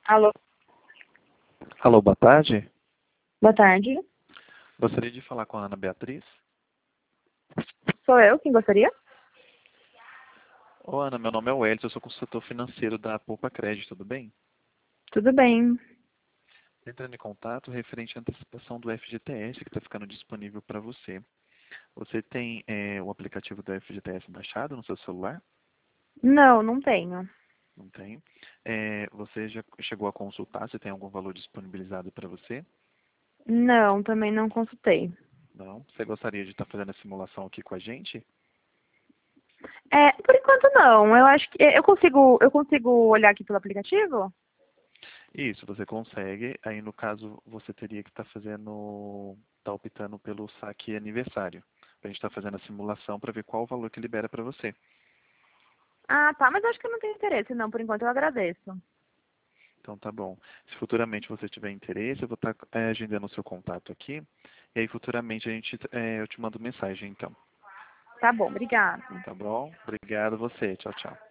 Alô, Alô, boa tarde. boa tarde. Gostaria de falar com a Ana Beatriz. Sou eu quem gostaria? Ô, Ana, meu nome é Wellington, eu sou consultor financeiro da Poupa Crédito, tudo bem? Tudo bem. Entrando em contato referente à antecipação do FGTS que está ficando disponível para você. Você tem o aplicativo do FGTS baixado no seu celular? Não, não tenho. Não tem. Você já chegou a consultar se tem algum valor disponibilizado para você? Não, também não consultei. Não? Você gostaria de estar fazendo a simulação aqui com a gente? Por enquanto não. Eu acho que eu consigo olhar aqui pelo aplicativo? Isso, você consegue. Aí, no caso, você teria que estar tá optando pelo saque aniversário. A gente está fazendo a simulação para ver qual o valor que libera para você. Ah, tá, mas acho que eu não tenho interesse, não. Por enquanto eu agradeço. Então, tá bom. Se futuramente você tiver interesse, eu vou estar agendando o seu contato aqui. E aí, futuramente, eu te mando mensagem, então. Tá bom, obrigada. Tá bom? Obrigado a você. Tchau, tchau.